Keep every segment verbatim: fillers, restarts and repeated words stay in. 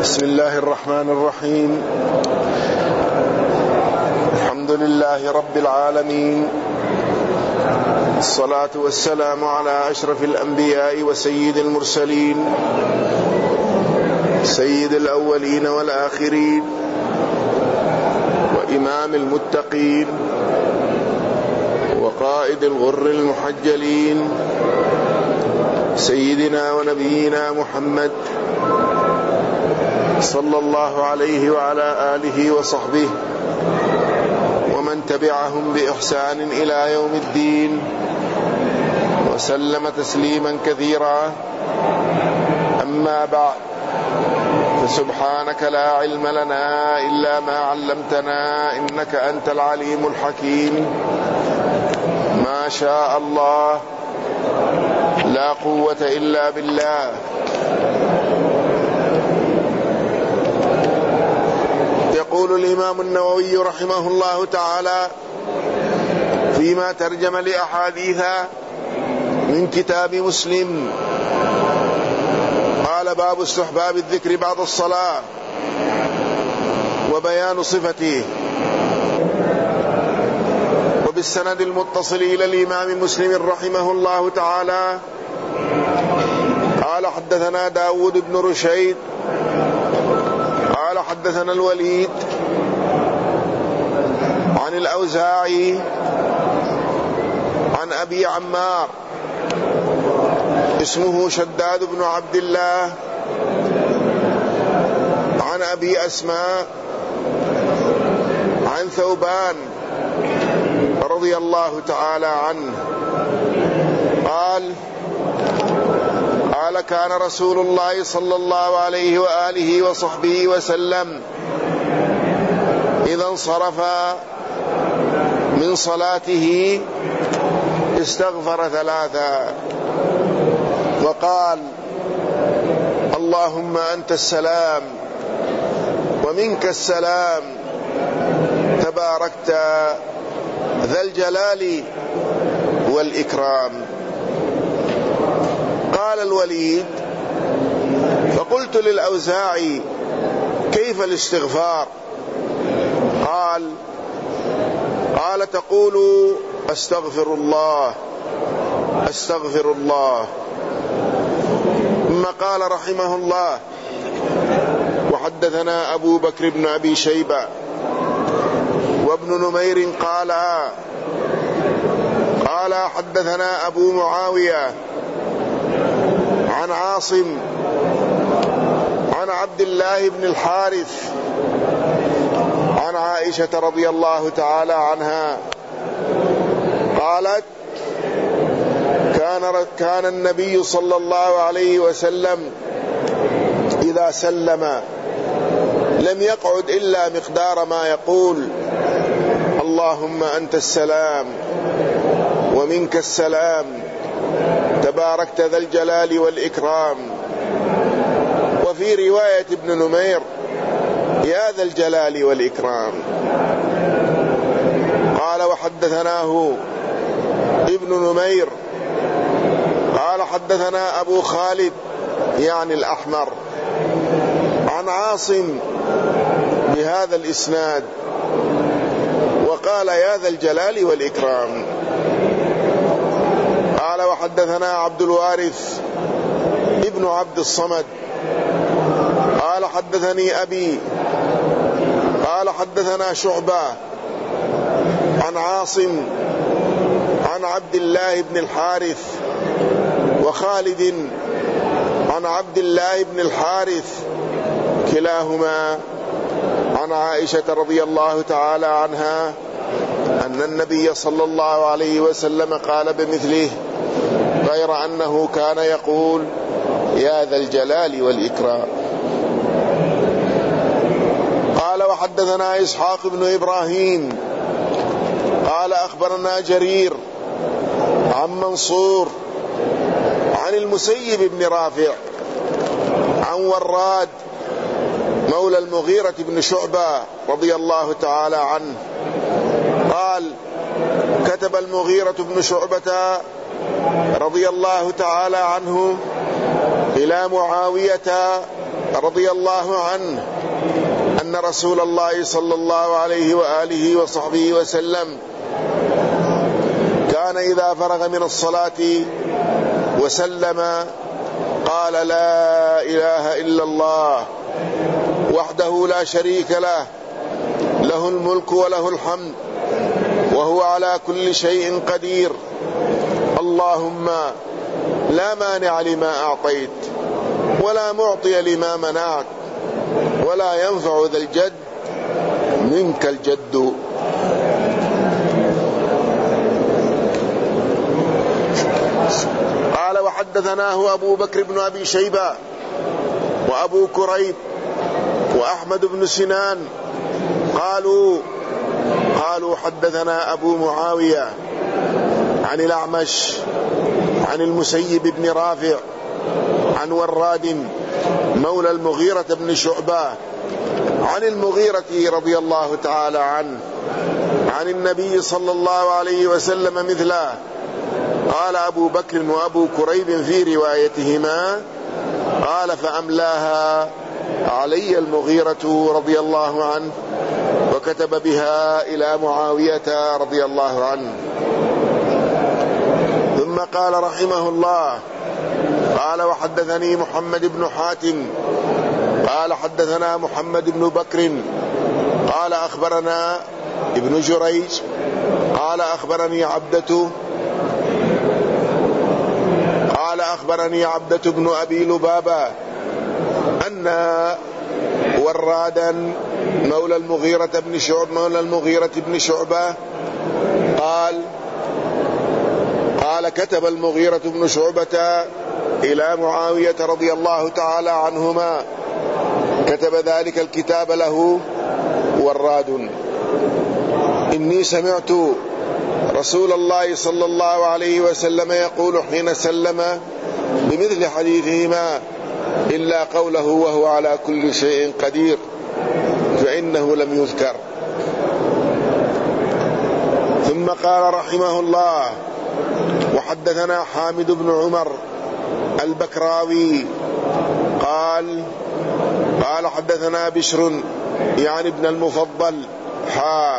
بسم الله الرحمن الرحيم. الحمد لله رب العالمين، الصلاة والسلام على أشرف الأنبياء وسيد المرسلين، سيد الأولين والآخرين، وإمام المتقين، وقائد الغر المحجلين، سيدنا ونبينا محمد صلى الله عليه وعلى آله وصحبه ومن تبعهم بإحسان إلى يوم الدين، وسلم تسليما كثيرا. أما بعد، فسبحانك لا علم لنا إلا ما علمتنا إنك أنت العليم الحكيم. ما شاء الله لا قوة إلا بالله. يقول الإمام النووي رحمه الله تعالى فيما ترجم لأحاديث من كتاب مسلم، قال: باب استحباب الذكر بعد الصلاة وبيان صفته. وبالسند المتصل إلى الإمام مسلم رحمه الله تعالى قال: حدثنا داود بن رشيد قال: حدثنا الوليد عن الأوزاعي عن أبي عمار اسمه شداد بن عبد الله عن أبي أسماء عن ثوبان رضي الله تعالى عنه قال: قال: كان رسول الله صلى الله عليه وآله وصحبه وسلم إذا انصرف من صلاته استغفر ثلاثا وقال: اللهم أنت السلام ومنك السلام، تباركت ذا الجلال والإكرام. قال الوليد: فقلت للأوزاعي: كيف الاستغفار؟ قال: قال: تقول أستغفر الله أستغفر الله. ثم قال رحمه الله: وحدثنا أبو بكر بن أبي شيبة وابن نمير قال قال حدثنا أبو معاوية عن عاصم عن عبد الله بن الحارث عن عائشة رضي الله تعالى عنها قالت: كان كان النبي صلى الله عليه وسلم إذا سلم لم يقعد إلا مقدار ما يقول: اللهم أنت السلام ومنك السلام، تباركت ذا الجلال والإكرام. وفي رواية ابن نمير: يا ذا الجلال والإكرام. قال: وحدثناه ابن نمير قال: حدثنا أبو خالد يعني الأحمر عن عاصم بهذا الإسناد وقال: يا ذا الجلال والإكرام. قال: وحدثنا عبد الوارث ابن عبد الصمد قال: حدثني أبي قال: حدثنا شعبة عن عاصم عن عبد الله بن الحارث وخالد عن عبد الله بن الحارث كلاهما عن عائشة رضي الله تعالى عنها أن النبي صلى الله عليه وسلم قال بمثله، غير أنه كان يقول: يا ذا الجلال والإكرام. قال: وحدثنا إسحاق بن إبراهيم قال: أخبرنا جرير عن منصور عن المسيب بن رافع عن وراد مولى المغيرة بن شعبة رضي الله تعالى عنه قال: كتب المغيرة بن شعبة رضي الله تعالى عنه إلى معاوية رضي الله عنه أن رسول الله صلى الله عليه وآله وصحبه وسلم كان إذا فرغ من الصلاة وسلم قال: لا إله إلا الله وحده لا شريك له، له الملك وله الحمد وهو على كل شيء قدير، اللهم لا مانع لما أعطيت ولا معطي لما منعت ولا ينفع ذا الجد منك الجد. قال: وحدثناه أبو بكر بن أبي شيبة وأبو كريب وأحمد بن سنان قالوا قالوا حدثنا أبو معاوية عن الأعمش عن المسيب بن رافع عن وراد مولى المغيرة بن شعبة عن المغيرة رضي الله تعالى عنه عن النبي صلى الله عليه وسلم مثله. قال أبو بكر وأبو كريب في روايتهما: قال: فأملاها علي المغيرة رضي الله عنه وكتب بها إلى معاوية رضي الله عنه. ثم قال رحمه الله: قال: وحدثني محمد بن حاتم قال: حدثنا محمد بن بكر قال: أخبرنا ابن جريج قال: أخبرني عبدة قال أخبرني عبدة بن أبي لبابة أن ورادا مولى المغيرة بن شعبة مولى المغيرة بن شعبة قال قال كتب المغيرة بن شعبة إلى معاوية رضي الله تعالى عنهما، كتب ذلك الكتاب له وراد: إني سمعت رسول الله صلى الله عليه وسلم يقول حين سلم بمثل حديثهما إلا قوله وهو على كل شيء قدير، فإنه لم يذكر. ثم قال رحمه الله: وحدثنا حامد بن عمر البكراوي قال قال حدثنا بشر يعني ابن المفضل حا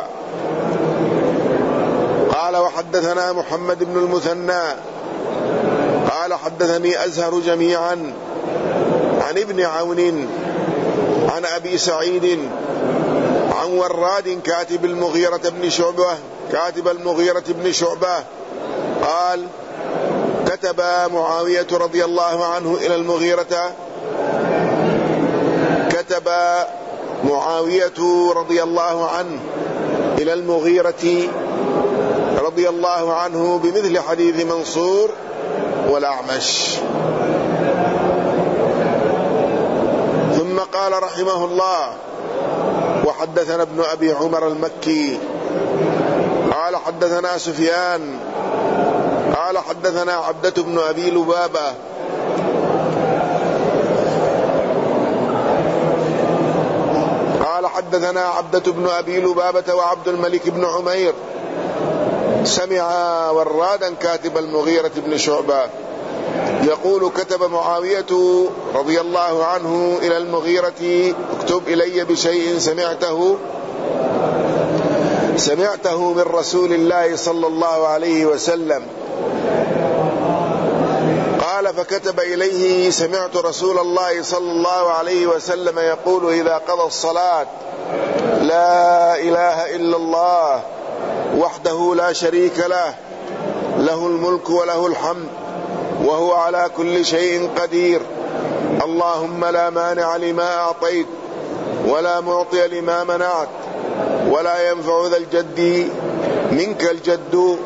قال: وحدثنا محمد بن المثنى قال: حدثني أزهر جميعا عن ابن عون عن أبي سعيد عن وراد كاتب المغيرة بن شعبة كاتب المغيرة بن شعبة قال: كتب معاوية رضي الله عنه إلى المغيرة كتب معاوية رضي الله عنه إلى المغيرة رضي الله عنه بمثل حديث منصور والأعمش. ثم قال رحمه الله: وحدثنا ابن أبي عمر المكي قال: حدثنا سفيان قال: حدثنا عبدة بن أبي لبابة قال: حدثنا عبدة بن أبي لبابة وعبد الملك بن عمير سمع ورادا كاتب المغيرة بن شعبة يقول: كتب معاوية رضي الله عنه إلى المغيرة: اكتب إلي بشيء سمعته سمعته من رسول الله صلى الله عليه وسلم. قال: فكتب إليه: سمعت رسول الله صلى الله عليه وسلم يقول إذا قضى الصلاة: لا إله إلا الله وحده لا شريك له، له الملك وله الحمد وهو على كل شيء قدير، اللهم لا مانع لما أعطيت ولا معطي لما منعت ولا ينفع ذا الجد منك الجد.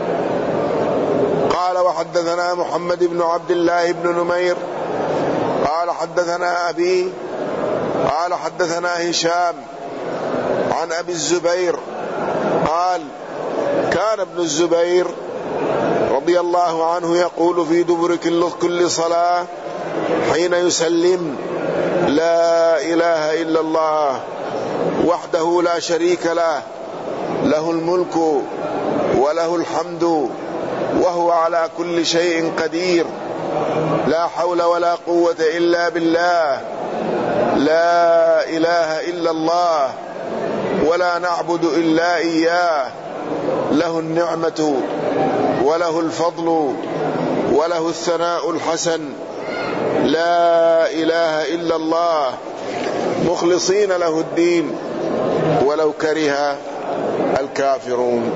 قال: وحدثنا محمد بن عبد الله بن نمير قال: حدثنا أبي قال: حدثنا هشام عن أبي الزبير قال: كان ابن الزبير رضي الله عنه يقول في دبر كل صلاة حين يسلم: لا إله إلا الله وحده لا شريك له، له الملك وله الحمد وهو على كل شيء قدير، لا حول ولا قوة إلا بالله، لا إله إلا الله ولا نعبد إلا إياه، له النعمة وله الفضل وله الثناء الحسن، لا إله إلا الله مخلصين له الدين ولو كره الكافرون.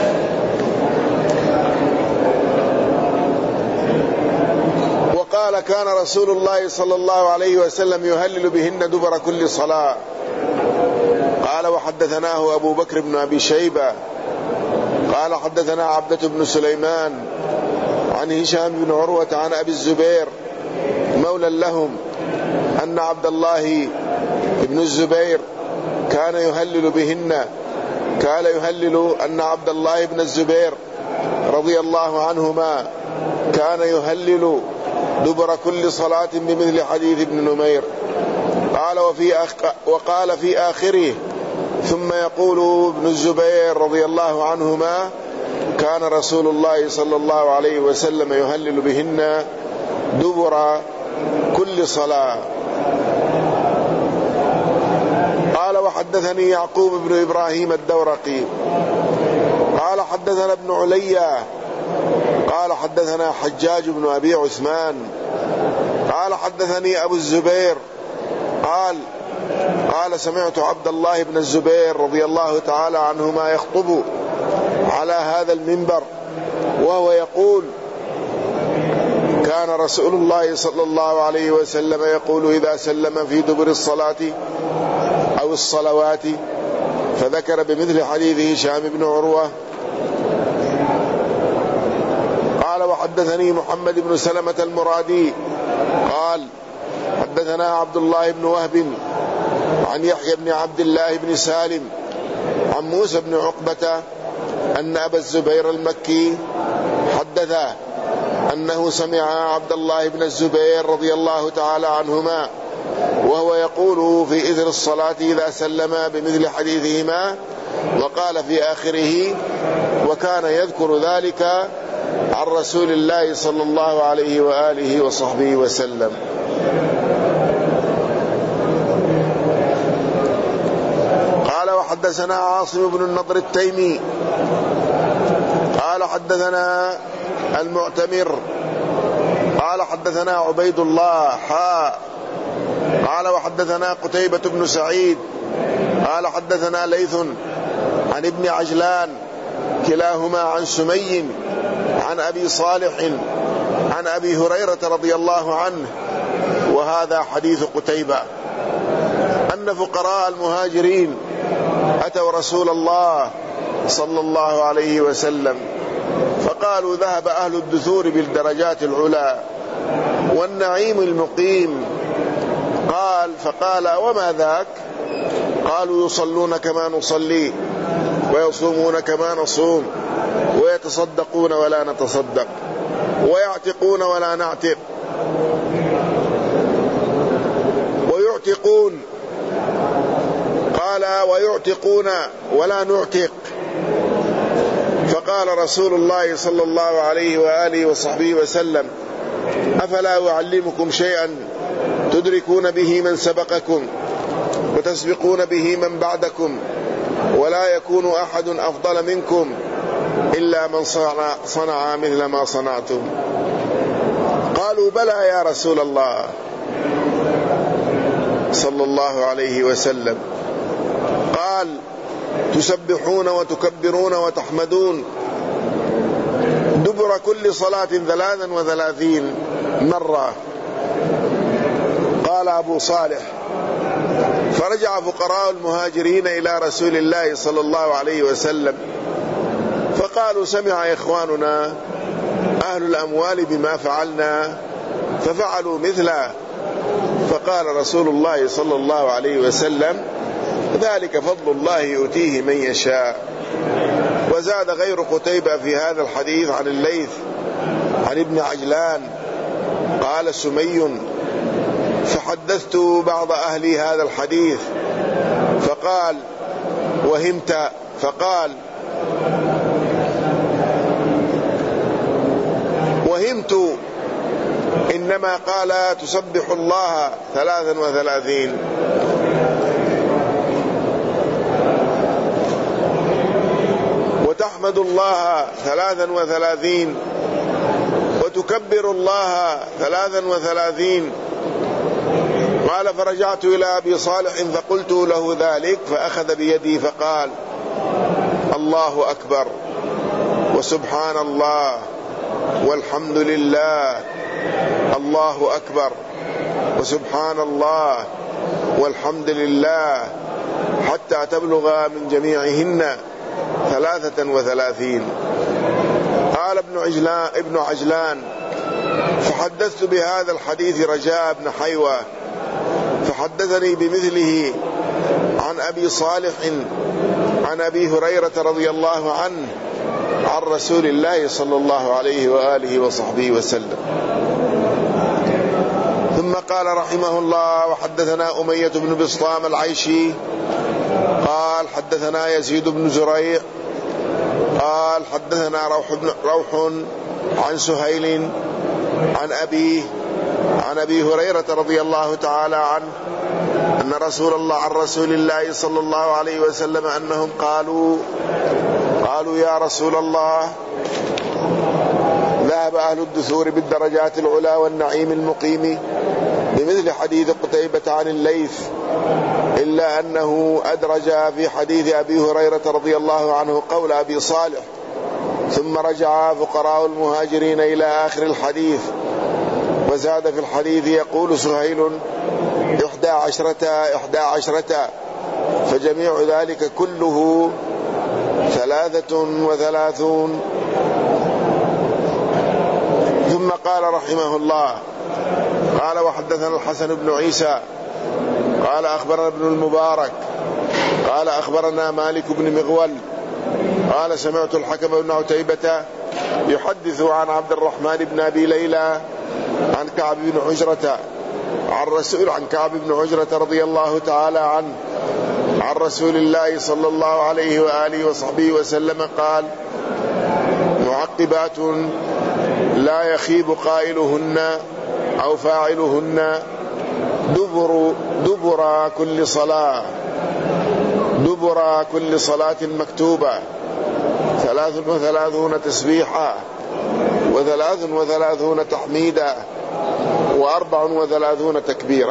وقال كان رسول الله صلى الله عليه وسلم يهلل بهن دبر كل صلاة. قال وحدثناه أبو بكر بن أبي شيبة قال حدثنا عبدة بن سليمان عن هشام بن عروة عن أبي الزبير مولى لهم أن عبد الله بن الزبير كان يهلل بهن، كان يهلل أن عبد الله بن الزبير رضي الله عنهما كان يهلل دبر كل صلاة بمثل حديث ابن نمير. قال وفي أخ وقال في آخره ثم يقول ابن الزبير رضي الله عنهما كان رسول الله صلى الله عليه وسلم يهلل بهن دبر كل صلاة. قال وحدثني يعقوب بن إبراهيم الدورقي قال حدثنا ابن عليا قال حدثنا حجاج بن أبي عثمان قال حدثني أبو الزبير قال قال سمعت عبد الله بن الزبير رضي الله تعالى عنهما يخطب على هذا المنبر وهو يقول كان رسول الله صلى الله عليه وسلم يقول إذا سلم في دبر الصلاة أو الصلوات، فذكر بمثل حديث هشام بن عروة. قال وحدثني محمد بن سلمة المرادي قال حدثنا عبد الله بن وهب عن يحيى بن عبد الله بن سالم عن موسى بن عقبة أن أبا الزبير المكي حدثه أنه سمع عبد الله بن الزبير رضي الله تعالى عنهما وهو يقول في إثر الصلاة إذا سلم بمثل حديثهما، وقال في آخره وكان يذكر ذلك عن رسول الله صلى الله عليه وآله وصحبه وسلم. قال وحدثنا عاصم بن النضر التيمي قال حدثنا المعتمر قال حدثنا عبيد الله حاء قال وحدثنا قتيبة بن سعيد قال حدثنا ليث عن ابن عجلان كلاهما عن سمي عن أبي صالح عن أبي هريرة رضي الله عنه، وهذا حديث قتيبة أن فقراء المهاجرين أتوا رسول الله صلى الله عليه وسلم فقالوا ذهب أهل الدثور بالدرجات العلى والنعيم المقيم. قال فقال وما ذاك؟ قالوا يصلون كما نصلي ويصومون كما نصوم ويتصدقون ولا نتصدق ويعتقون ولا نعتق ويعتقون قال ويعتقون ولا نعتق. فقال رسول الله صلى الله عليه وآله وصحبه وسلم أفلا أعلمكم شيئا تدركون به من سبقكم وتسبقون به من بعدكم ولا يكون أحد أفضل منكم إلا من صنع, صنع مثل ما صنعتم. قالوا بلى يا رسول الله صلى الله عليه وسلم. قال تسبحون وتكبرون وتحمدون دبر كل صلاة ثلاثا وثلاثين مرة. قال أبو صالح فرجع فقراء المهاجرين إلى رسول الله صلى الله عليه وسلم فقالوا سمع إخواننا أهل الأموال بما فعلنا ففعلوا مثله. فقال رسول الله صلى الله عليه وسلم ذلك فضل الله يؤتيه من يشاء. وزاد غير قتيبة في هذا الحديث عن الليث عن ابن عجلان قال سمي فحدثت بعض أهلي هذا الحديث فقال وهمت فقال وهمت إنما قال تسبح الله ثلاثا وثلاثين. وتحمد الله ثلاثا وثلاثين. وتكبر الله ثلاثا وثلاثين. قال فرجعت إلى أبي صالح فقلت له ذلك فأخذ بيدي فقال الله أكبر وسبحان الله والحمد لله الله أكبر وسبحان الله والحمد لله حتى تبلغ من جميعهن ثلاثة وثلاثين. قال ابن عجلان, ابن عجلان فحدثت بهذا الحديث رجاء بن حيوة فحدثني بمثله عن أبي صالح عن أبي هريرة رضي الله عنه عن رسول الله صلى الله عليه وآله وصحبه وسلم. ثم قال رحمه الله وحدثنا أمية بن بسطام العيشي قال حدثنا يزيد بن زريع قال حدثنا روح, بن روح عن سهيل عن أبيه عن أبي هريرة رضي الله تعالى عنه أن رسول الله عن رسول الله صلى الله عليه وسلم أنهم قالوا قالوا يا رسول الله ذهب أهل الدثور بالدرجات العلا والنعيم المقيم بمثل حديث قتيبة عن الليث إلا أنه أدرج في حديث أبي هريرة رضي الله عنه قول أبي صالح ثم رجع فقراء المهاجرين إلى آخر الحديث وزاد في الحديث يقول سهيل إحدى عشرة إحدى عشرة فجميع ذلك كله ثلاثة وثلاثون. ثم قال رحمه الله قال وحدثنا الحسن بن عيسى قال أخبرنا ابن المبارك قال أخبرنا مالك بن مغول قال سمعت الحكم بن عتيبة يحدث عن عبد الرحمن بن أبي ليلى عن كعب بن عجرة عن رسول عن كعب بن عجرة رضي الله تعالى عنه عن رسول الله صلى الله عليه وآله وصحبه وسلم قال معقبات لا يخيب قائلهن أو فاعلهن دبر دبر كل صلاة دبر كل صلاة مكتوبة ثلاث وثلاثون تسبيحا وثلاث وثلاثون تحميدا وأربع وثلاثون تكبيرا.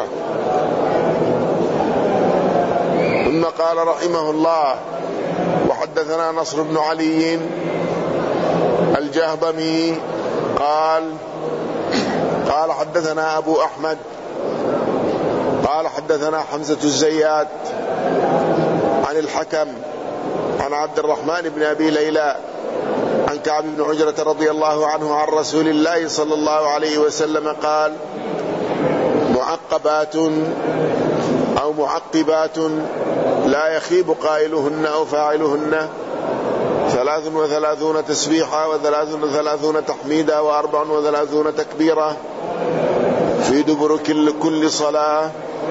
ثم قال رحمه الله وحدثنا نصر بن علي الجهضمي قال قال حدثنا أبو أحمد قال حدثنا حمزة الزيات عن الحكم عن عبد الرحمن بن أبي ليلى عن كعب بن عجرة رضي الله عنه عن رسول الله صلى الله عليه وسلم قال معقبات أو معقبات لا يخيب قائلهن أو فاعلهن ثلاث وثلاثون تسبيحا وثلاث وثلاثون تحميدا وأربع وثلاثون تكبيرا في دبر كل صلاة.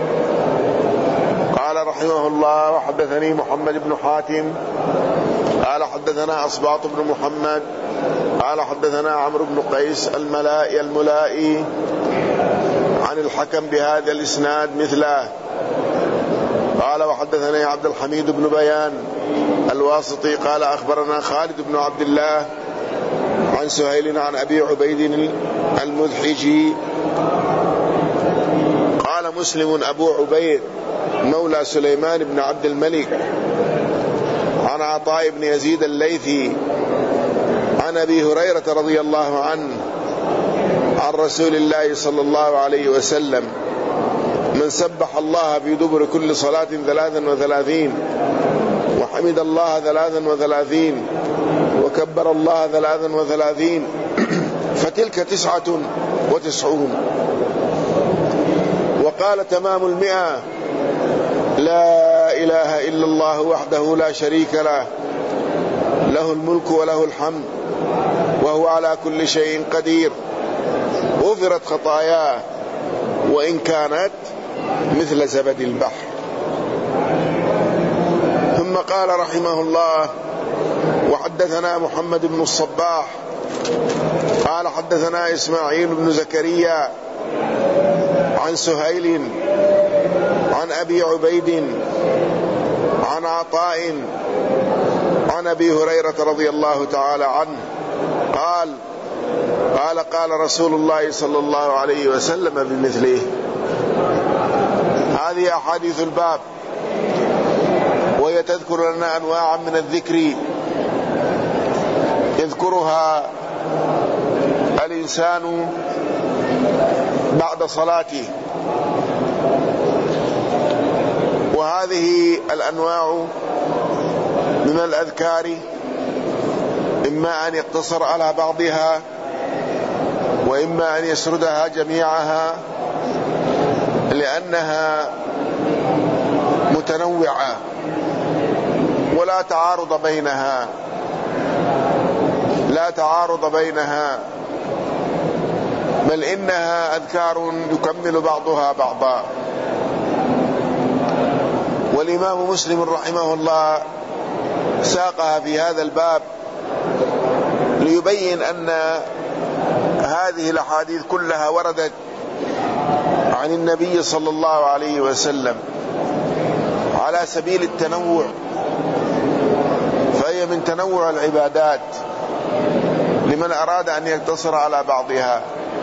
قال رحمه الله وحدثني محمد بن حاتم قال حدثنا أصباط بن محمد قال حدثنا عمرو بن قيس الملائي الملائي عن الحكم بهذا الإسناد مثله. قال وحدثني عبد الحميد بن بيان الواسطي قال أخبرنا خالد بن عبد الله عن سهيل عن أبي عبيد المذحجي قال مسلم أبو عبيد مولى سليمان بن عبد الملك عن عطاء بن يزيد الليثي عن أبي هريرة رضي الله عنه عن رسول الله صلى الله عليه وسلم من سبح الله في دبر كل صلاة ثلاثا وثلاثين وحمد الله ثلاثا وثلاثين وكبر الله ثلاثا وثلاثين فتلك تسعة وتسعون. وقال تمام المئة لا إله إلا الله وحده لا شريك له له الملك وله الحمد وهو على كل شيء قدير غفرت خطاياه وإن كانت مثل زبد البحر. ثم قال رحمه الله وحدثنا محمد بن الصباح قال حدثنا إسماعيل بن زكريا عن سهيل عن أبي عبيد عن عطاء عن أبي هريرة رضي الله تعالى عنه قال قال قال رسول الله صلى الله عليه وسلم بمثله. هذه أحاديث الباب، وهي تذكر لنا أنواعا من الذكر يذكرها الإنسان بعد صلاته، وهذه الأنواع من الأذكار إما أن يقتصر على بعضها وإما أن يسردها جميعها، لأنها متنوعة ولا تعارض بينها لا تعارض بينها بل إنها أذكار يكمل بعضها بعضا. والإمام مسلم رحمه الله ساقها في هذا الباب ليبين أن هذه الأحاديث كلها وردت عن النبي صلى الله عليه وسلم على سبيل التنوع، فهي من تنوع العبادات لمن أراد أن يقتصر على بعضها،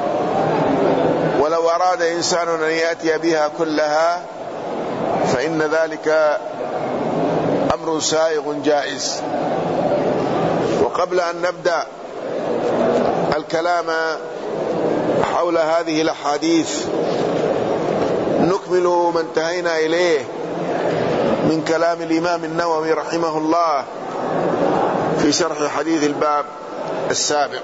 ولو أراد إنسان أن يأتي بها كلها فإن ذلك أمر سائغ جائز. وقبل أن نبدأ الكلام حول هذه الأحاديث نكمل ما انتهينا إليه من كلام الإمام النووي رحمه الله في شرح حديث الباب السابق.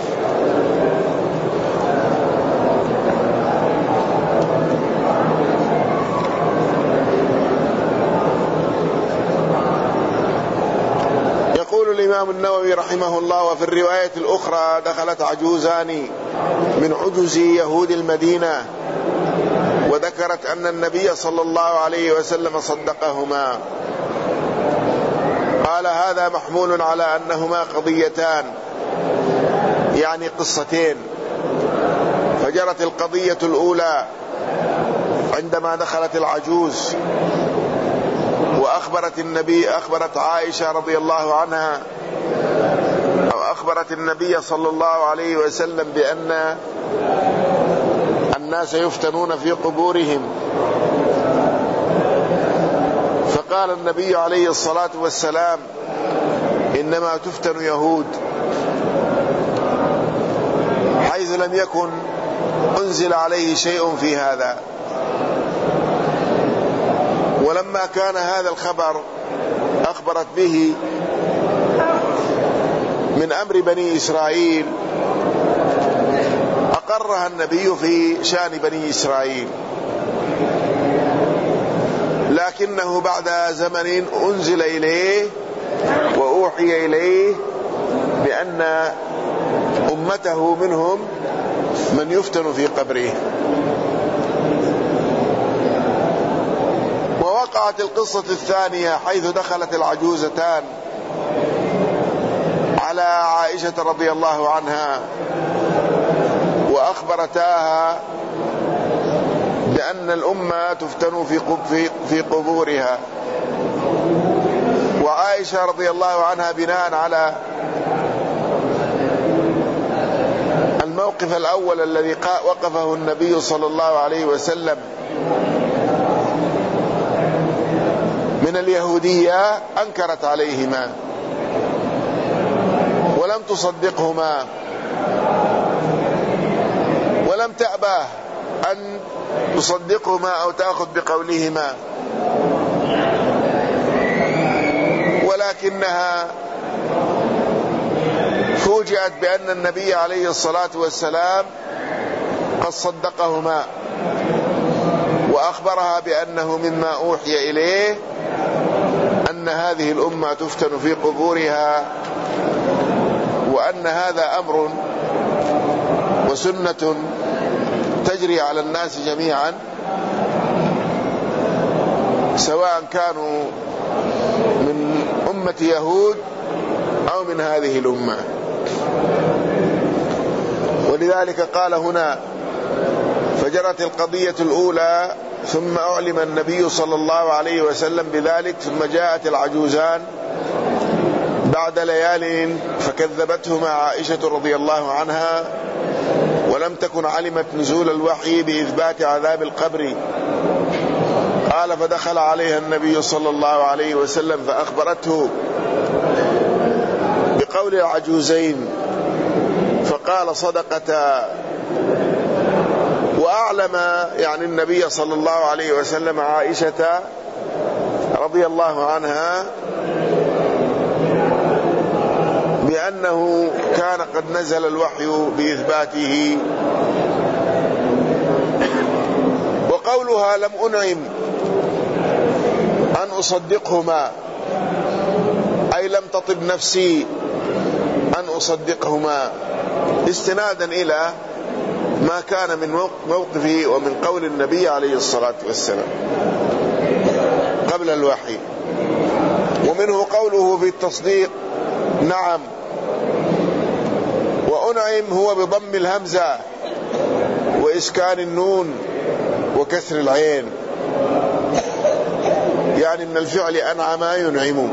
يقول الإمام النووي رحمه الله: وفي الرواية الأخرى دخلت عجوزان من عجز يهود المدينة وذكرت أن النبي صلى الله عليه وسلم صدقهما. قال: هذا محمول على أنهما قضيتان، يعني قصتين. فجرت القضية الأولى عندما دخلت العجوز وأخبرت النبي أخبرت عائشة رضي الله عنها أو أخبرت النبي صلى الله عليه وسلم بأن الناس يفتنون في قبورهم، فقال النبي عليه الصلاة والسلام: إنما تفتن يهود، حيث لم يكن أنزل عليه شيء في هذا. ولما كان هذا الخبر أخبرت به من أمر بني إسرائيل أقرها النبي في شأن بني إسرائيل، لكنه بعد زمن أنزل إليه وأوحي إليه بأن أمته منهم من يفتن في قبره. ووقعت القصة الثانية حيث دخلت العجوزتان على عائشة رضي الله عنها وأخبرتاها بأن الأمة تفتن في في قبورها. وعائشة رضي الله عنها بناء على الموقف الأول الذي وقفه النبي صلى الله عليه وسلم من اليهودية أنكرت عليهما ولم تصدقهما ولم تأبه أن تصدقهما أو تأخذ بقولهما، ولكنها فوجئت بأن النبي عليه الصلاة والسلام قد صدقهما وأخبرها بأنه مما أوحي إليه أن هذه الأمة تفتن في قبورها، وأن هذا أمر وسنة تجري على الناس جميعا سواء كانوا من أمة يهود أو من هذه الأمة. ولذلك قال هنا: فجرت القضية الأولى ثم أعلم النبي صلى الله عليه وسلم بذلك، ثم جاءت العجوزان بعد ليال فكذبتهما عائشة رضي الله عنها، ولم تكن علمت نزول الوحي بإثبات عذاب القبر. قال: فدخل عليها النبي صلى الله عليه وسلم فأخبرته بقول العجوزين، فقال: صدقتا. وأعلم يعني النبي صلى الله عليه وسلم عائشة رضي الله عنها بأنه كان قد نزل الوحي بإثباته. وقولها: لم أنعم أن أصدقهما، أي لم تطب نفسي أن أصدقهما، استنادا إلى ما كان من موقفه ومن قول النبي عليه الصلاة والسلام قبل الوحي. ومنه قوله في التصديق: نعم. وأنعم هو بضم الهمزة وإسكان النون وكسر العين، يعني من الفعل أنعم ينعم.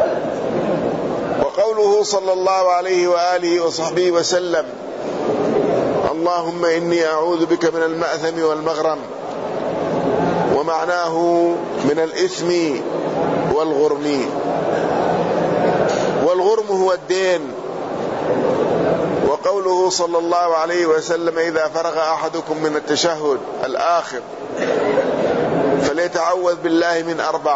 وقوله صلى الله عليه وآله وصحبه وسلم: اللهم إني أعوذ بك من المأثم والمغرم، ومعناه من الإثم والغرم. والغرم هو الدين. وقوله صلى الله عليه وسلم: إذا فرغ أحدكم من التشهد الآخر فليتعوذ بالله من أربع.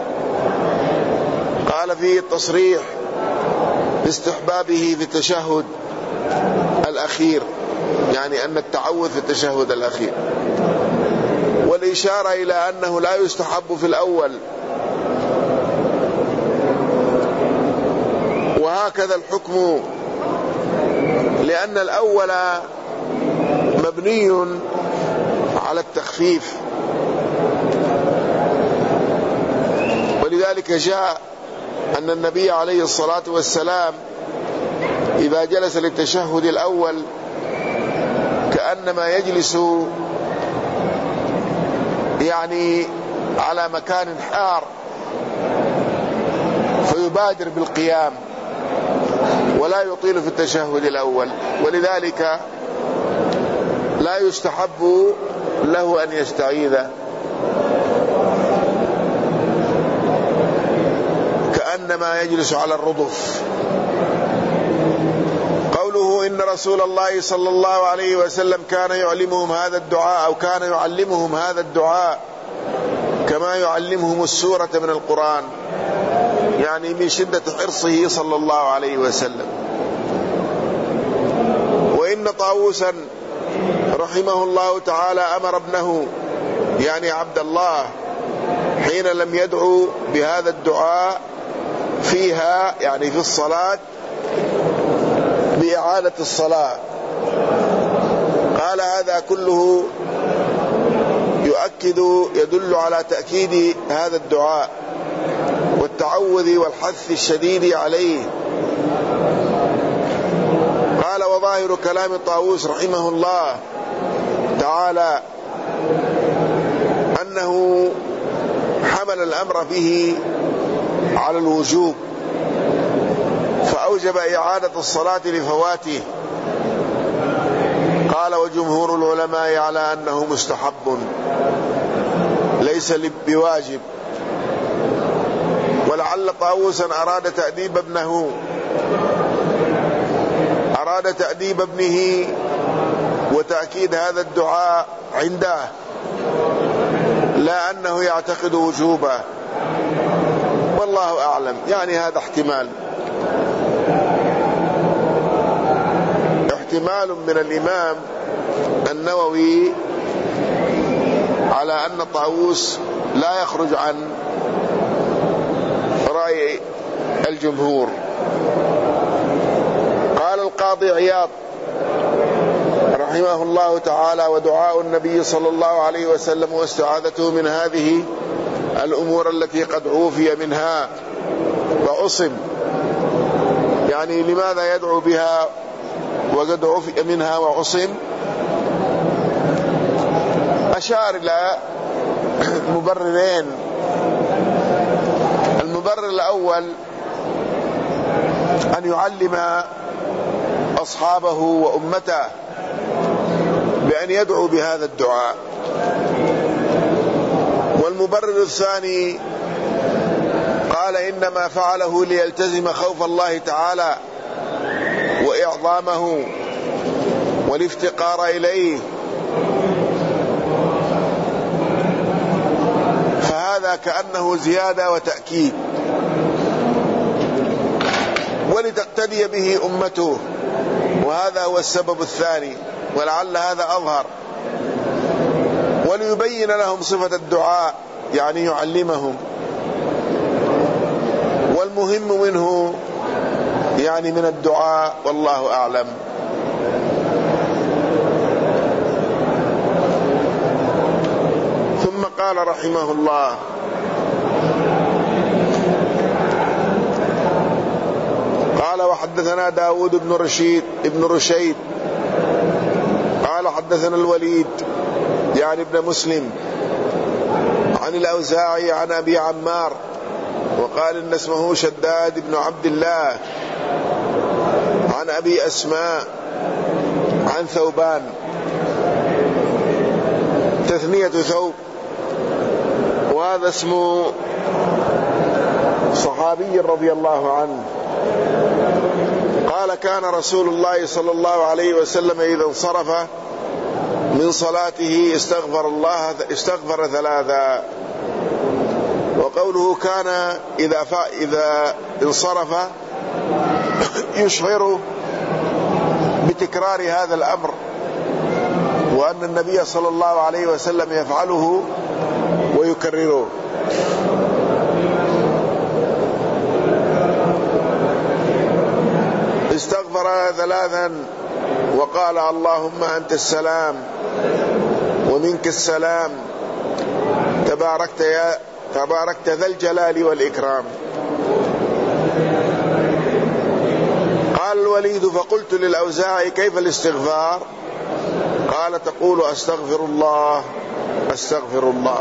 قال فيه التصريح باستحبابه في التشهد الأخير، يعني أن التعوذ في التشهد الأخير، والإشارة إلى أنه لا يستحب في الأول. وهكذا الحكم، لأن الأول مبني على التخفيف، ولذلك جاء أن النبي عليه الصلاة والسلام إذا جلس للتشهد الأول كأنما يجلس يعني على مكان حار، فيبادر بالقيام ولا يطيل في التشهد الأول، ولذلك لا يستحب له أن يستعيذ، كأنما يجلس على الرضف. قوله: إن رسول الله صلى الله عليه وسلم كان يعلمهم هذا الدعاء، أو كان يعلمهم هذا الدعاء كما يعلمهم السورة من القرآن، يعني من شدة حرصه صلى الله عليه وسلم. وإن طاووسا رحمه الله تعالى أمر ابنه يعني عبد الله حين لم يدعو بهذا الدعاء فيها، يعني في الصلاة، بإعادة الصلاة. قال: هذا كله يؤكد يدل على تأكيد هذا الدعاء والتعوذ والحث الشديد عليه. قال: وظاهر كلام طاووس رحمه الله تعالى أنه حمل الأمر فيه على الوجوب، فأوجب إعادة الصلاة لفواته. قال: وجمهور العلماء على أنه مستحب ليس بواجب. ولعل طاووسا أراد تأديب ابنه أراد تأديب ابنه وتأكيد هذا الدعاء عنده، لا أنه يعتقد وجوبه، والله أعلم. يعني هذا احتمال احتمال من الإمام النووي على أن طاووس لا يخرج عن رأي الجمهور. قال القاضي عياض رحمه الله تعالى: ودعاء النبي صلى الله عليه وسلم واستعاذته من هذه الأمور التي قد عوفي منها وعصم. يعني لماذا يدعو بها وقد عفي منها وعصم. أشار إلى مبررين. المبرر الأول أن يعلم أصحابه وأمته بأن يدعوا بهذا الدعاء. والمبرر الثاني قال إنما فعله ليلتزم خوف الله تعالى وإعظامه والافتقار إليه، فهذا كأنه زيادة وتأكيد، ولتقتدي به أمته، وهذا هو السبب الثاني، ولعل هذا أظهر، وليبين لهم صفة الدعاء يعني يعلمهم، والمهم منه يعني من الدعاء، والله أعلم. ثم قال رحمه الله: قال وحدثنا داود بن رشيد ابن رشيد قال حدثنا الوليد يعني ابن مسلم عن الأوزاعي عن أبي عمار، وقال إن اسمه شداد بن عبد الله، عن أبي أسماء عن ثوبان، تثنية ثوب، وهذا اسم صحابي رضي الله عنه. قال كان رسول الله صلى الله عليه وسلم إذا انصرف من صلاته استغفر الله استغفر ثلاثا. وقوله كان إذا إذا انصرف يشعر بتكرار هذا الأمر، وأن النبي صلى الله عليه وسلم يفعله ويكرره. استغفر ثلاثا وقال اللهم أنت السلام ومنك السلام تباركت يا تباركت ذا الجلال والإكرام. قال الوليد فقلت للأوزاعي كيف الاستغفار؟ قال تقول أستغفر الله أستغفر الله.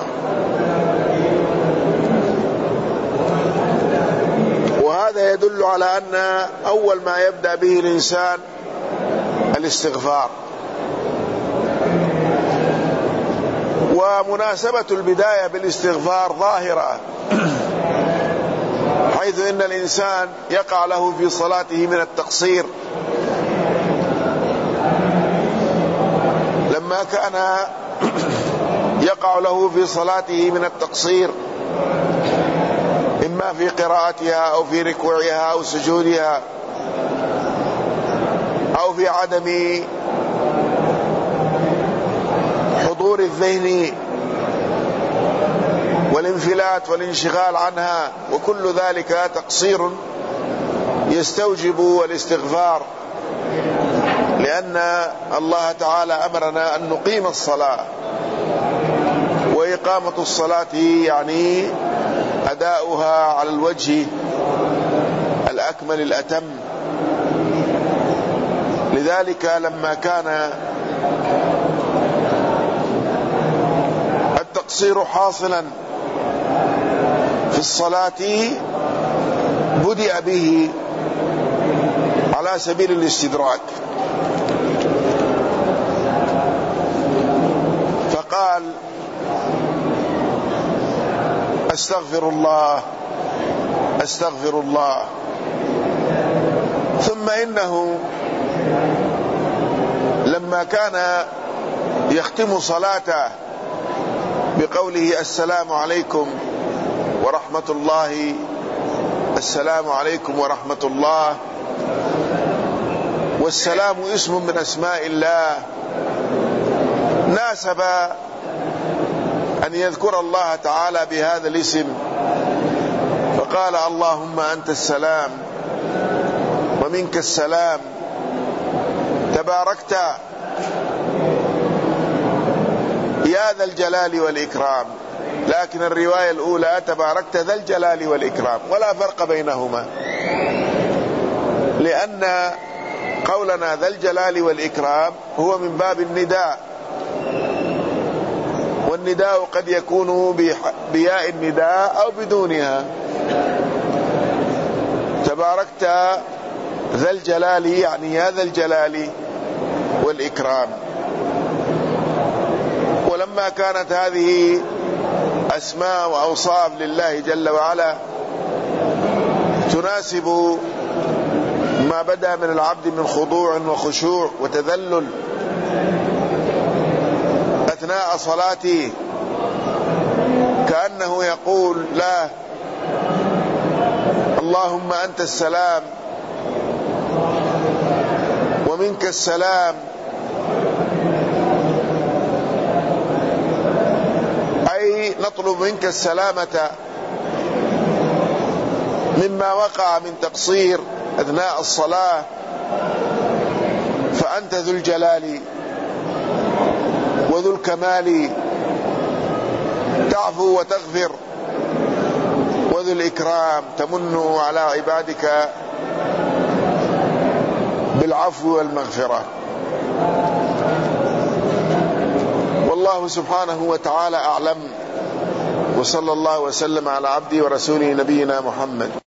وهذا يدل على أن أول ما يبدأ به الإنسان الاستغفار. ومناسبة البداية بالاستغفار ظاهرة، حيث إن الإنسان يقع له في صلاته من التقصير، لما كان يقع له في صلاته من التقصير إما في قراءتها أو في ركوعها أو سجودها أو في عدم حضور الذهن والانفلات والانشغال عنها، وكل ذلك تقصير يستوجب الاستغفار، لأن الله تعالى أمرنا أن نقيم الصلاة، وإقامة الصلاة يعني أداؤها على الوجه الأكمل الأتم. لذلك لما كان التقصير حاصلا في الصلاة بدأ به على سبيل الاستدراك، فقال أستغفر الله أستغفر الله. ثم إنه لما كان يختم صلاته بقوله السلام عليكم ورحمة الله السلام عليكم ورحمة الله، والسلام اسم من أسماء الله، ناسب أن يذكر الله تعالى بهذا الاسم، فقال اللهم أنت السلام ومنك السلام تباركت يا ذا الجلال والإكرام. لكن الرواية الأولى تباركت ذا الجلال والإكرام، ولا فرق بينهما، لأن قولنا ذا الجلال والإكرام هو من باب النداء، والنداء قد يكون بياء النداء أو بدونها. تباركت ذا الجلال يعني يا ذا الجلال والإكرام. ولما كانت هذه أسماء وأوصاف لله جل وعلا تناسب ما بدا من العبد من خضوع وخشوع وتذلل أثناء صلاته، كأنه يقول لا اللهم أنت السلام ومنك السلام، أي نطلب منك السلامة مما وقع من تقصير أثناء الصلاة، فأنت ذو الجلال وذو الكمال، تعفو وتغفر، وذو الإكرام تمن على عبادك بالعفو والمغفرة. والله سبحانه وتعالى أعلم، وصلى الله وسلم على عبده ورسوله نبينا محمد.